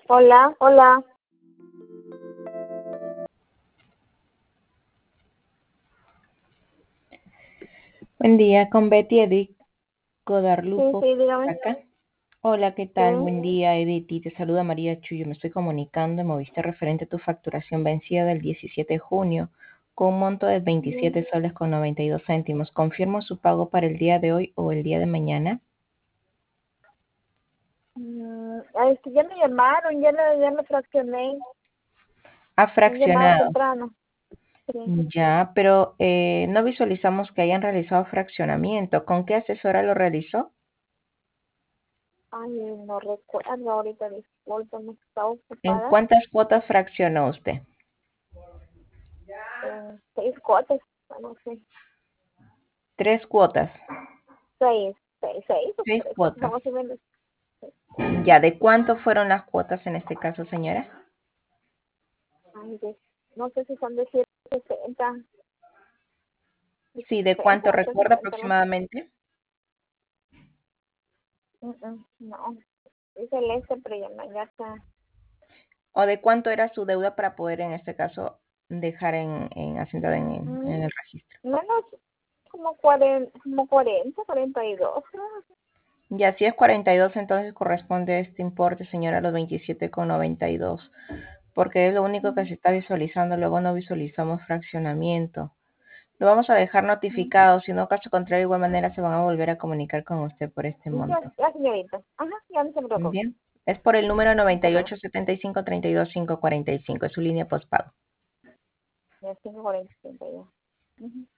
Hola, hola. Buen día, con Betty Edith Sí, Codarlupo sí, dígame. acá. Hola, ¿qué Sí. tal? Buen día, Edith. Te saluda María Chuyo. Me estoy comunicando. Me moviste referente a tu facturación vencida del 17 de junio con un monto de 27 soles con 92 céntimos. ¿Confirmo su pago para el día de hoy o el día de mañana? Ya me llamaron, ya me fraccioné. Ha Me han llamado fraccionado. temprano. Sí. Ya, pero no visualizamos que hayan realizado fraccionamiento. ¿Con qué asesora lo realizó? Ay, no recuerdo ahorita, discúlpame, estaba ¿En ocupada. cuántas cuotas fraccionó usted? 6 cuotas, no sé. 3 cuotas. Seis o 3 cuotas, Cuotas. más o menos. Ya, ¿de cuánto fueron las cuotas en este caso, señora? Ay, no sé si son de 160, Sí, ¿de 60 cuánto o recuerda 150, no sé. aproximadamente? No, es el pero ya está. ¿O de cuánto era su deuda para poder en este caso dejar asentada Mm, en el registro? Menos como 40, 42. Ya, si es 42, entonces corresponde este importe, señora, a los 27,92, porque es lo único que se está visualizando, luego no visualizamos fraccionamiento. Lo vamos a dejar notificado, si no, caso contrario, de igual manera se van a volver a comunicar con usted por este Ya, monto. ya, señorita. Ajá, ya no se preocupe. Bien, es por el número Muchas gracias. 9875-32545, es su línea postpago. Ya 5:45 ya. Ujú.